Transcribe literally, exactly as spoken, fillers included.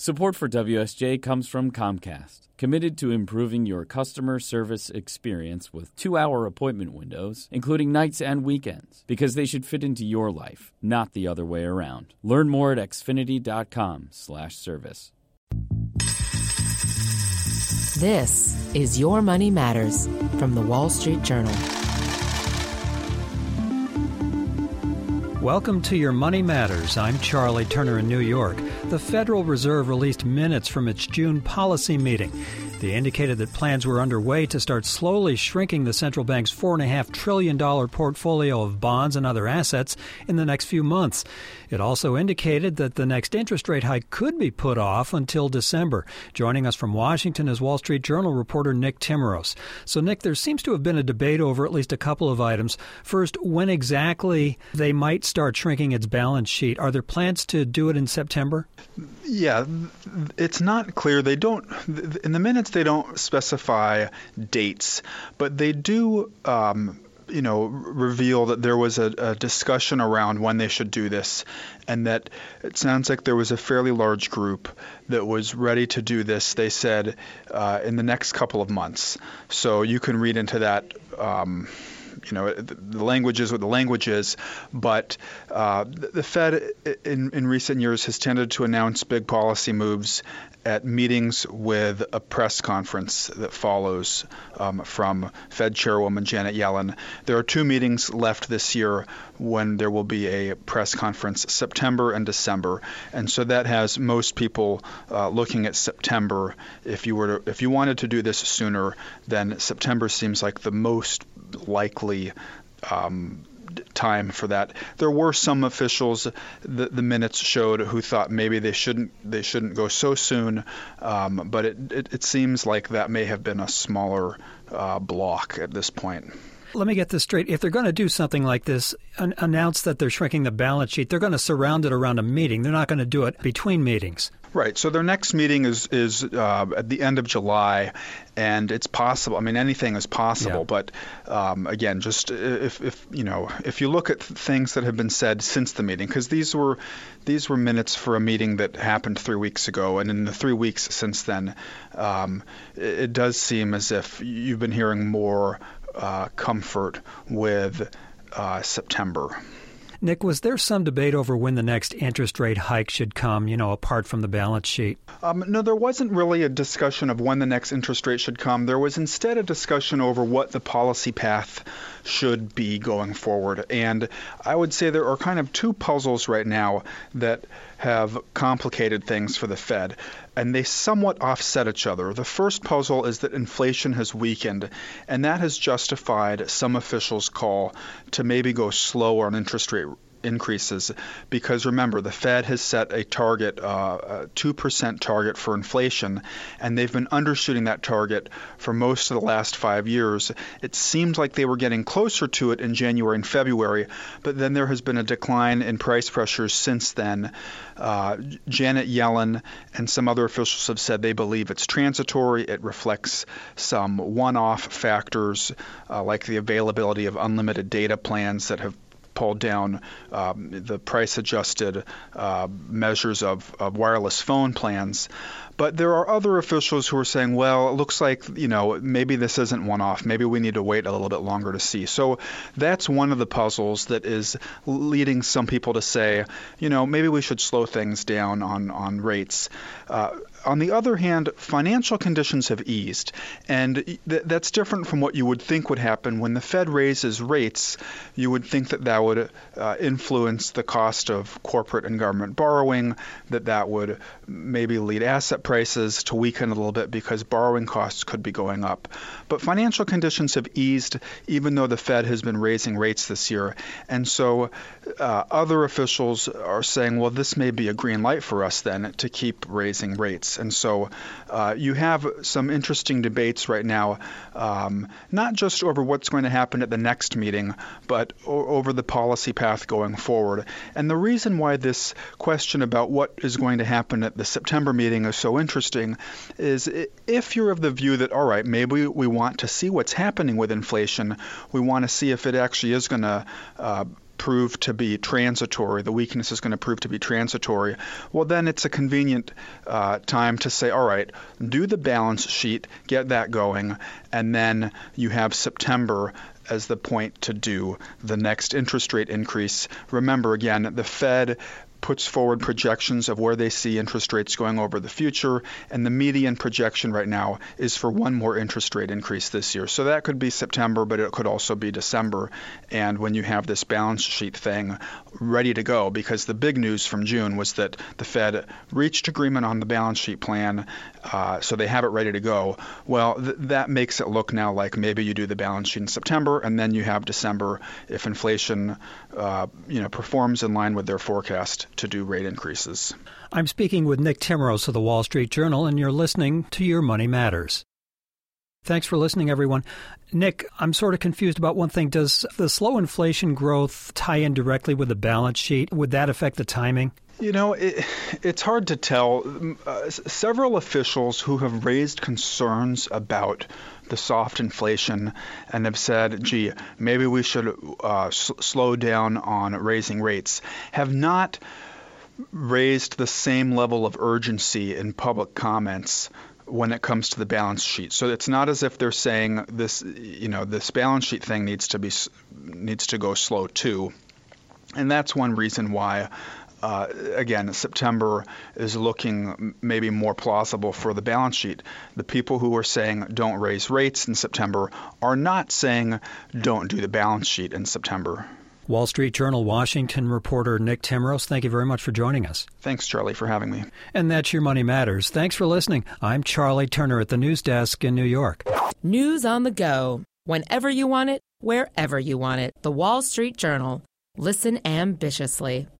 Support for W S J comes from Comcast, committed to improving your customer service experience with two-hour appointment windows, including nights and weekends, because they should fit into your life, not the other way around. Learn more at xfinity.com slash service. This is Your Money Matters from the Wall Street Journal. Welcome to Your Money Matters. I'm Charlie Turner in New York. The Federal Reserve released minutes from its June policy meeting. They indicated that plans were underway to start slowly shrinking the central bank's four point five trillion dollars portfolio of bonds and other assets in the next few months. It also indicated that the next interest rate hike could be put off until December. Joining us from Washington is Wall Street Journal reporter Nick Timmeros. So, Nick, there seems to have been a debate over at least a couple of items. First, when exactly they might start shrinking its balance sheet. Are there plans to do it in September? Yeah, it's not clear. They don't, in the minutes, they don't specify dates, but they do, um, you know, reveal that there was a, a discussion around when they should do this, and that it sounds like there was a fairly large group that was ready to do this, they said, uh, in the next couple of months. So you can read into that. Um, You know, the language is what the language is, but uh, the Fed in, in recent years has tended to announce big policy moves at meetings with a press conference that follows um, from Fed Chairwoman Janet Yellen. There are two meetings left this year when there will be a press conference, September and December, and so that has most people uh, looking at September. If you were to, if you wanted to do this sooner, then September seems like the most likely um, time for that. There were some officials, the, the minutes showed, who thought maybe they shouldn't they shouldn't go so soon, um, but it, it, it seems like that may have been a smaller uh, block at this point. Let me get this straight. If they're going to do something like this, an- announce that they're shrinking the balance sheet, they're going to surround it around a meeting. They're not going to do it between meetings. Right. So their next meeting is is uh, at the end of July, and it's possible. I mean, anything is possible. Yeah. But um, again, just if, if you know, if you look at things that have been said since the meeting, because these were these were minutes for a meeting that happened three weeks ago, and in the three weeks since then, um, it, it does seem as if you've been hearing more uh, comfort with uh, September. Nick, was there some debate over when the next interest rate hike should come, you know, apart from the balance sheet? Um, no, there wasn't really a discussion of when the next interest rate should come. There was instead a discussion over what the policy path should be going forward. And I would say there are kind of two puzzles right now that have complicated things for the Fed, and they somewhat offset each other. The first puzzle is that inflation has weakened, and that has justified some officials' call to maybe go slower on interest rate increases, because remember, the Fed has set a target, uh, a two percent target for inflation, and they've been undershooting that target for most of the last five years. It seemed like they were getting closer to it in January and February, but then there has been a decline in price pressures since then. Uh, Janet Yellen and some other officials have said they believe it's transitory. It reflects some one-off factors uh, like the availability of unlimited data plans that have pulled down um, the price-adjusted uh, measures of, of wireless phone plans. But there are other officials who are saying, well, it looks like, you know, maybe this isn't one-off. Maybe we need to wait a little bit longer to see. So that's one of the puzzles that is leading some people to say, you know, maybe we should slow things down on, on rates. Uh, On the other hand, financial conditions have eased, and th- that's different from what you would think would happen. When the Fed raises rates, you would think that that would uh, influence the cost of corporate and government borrowing, that that would maybe lead asset prices to weaken a little bit because borrowing costs could be going up. But financial conditions have eased, even though the Fed has been raising rates this year. And so uh, other officials are saying, well, this may be a green light for us then to keep raising rates. And so uh, you have some interesting debates right now, um, not just over what's going to happen at the next meeting, but o- over the policy path going forward. And the reason why this question about what is going to happen at the September meeting is so interesting is if you're of the view that, all right, maybe we want to see what's happening with inflation, we want to see if it actually is going to uh, prove to be transitory, the weakness is going to prove to be transitory, well, then it's a convenient uh, time to say, all right, do the balance sheet, get that going, and then you have September as the point to do the next interest rate increase. Remember, again, the Fed puts forward projections of where they see interest rates going over the future, and the median projection right now is for one more interest rate increase this year. So that could be September, but it could also be December. And when you have this balance sheet thing ready to go, because the big news from June was that the Fed reached agreement on the balance sheet plan, uh, so they have it ready to go. Well, th- that makes it look now like maybe you do the balance sheet in September, and then you have December if inflation uh, you know, performs in line with their forecast to do rate increases. I'm speaking with Nick Timros of the Wall Street Journal, and you're listening to Your Money Matters. Thanks for listening, everyone. Nick, I'm sort of confused about one thing. Does the slow inflation growth tie in directly with the balance sheet? Would that affect the timing? You know, it, it's hard to tell. Uh, several officials who have raised concerns about the soft inflation and have said, gee, maybe we should uh, s- slow down on raising rates, have not raised the same level of urgency in public comments when it comes to the balance sheet. So it's not as if they're saying this, you know, this balance sheet thing needs to be needs to go slow too. And that's one reason why Uh, again, September is looking maybe more plausible for the balance sheet. The people who are saying don't raise rates in September are not saying don't do the balance sheet in September. Wall Street Journal Washington reporter Nick Timros, thank you very much for joining us. Thanks, Charlie, for having me. And that's Your Money Matters. Thanks for listening. I'm Charlie Turner at the news desk in New York. News on the go. Whenever you want it, wherever you want it. The Wall Street Journal. Listen ambitiously.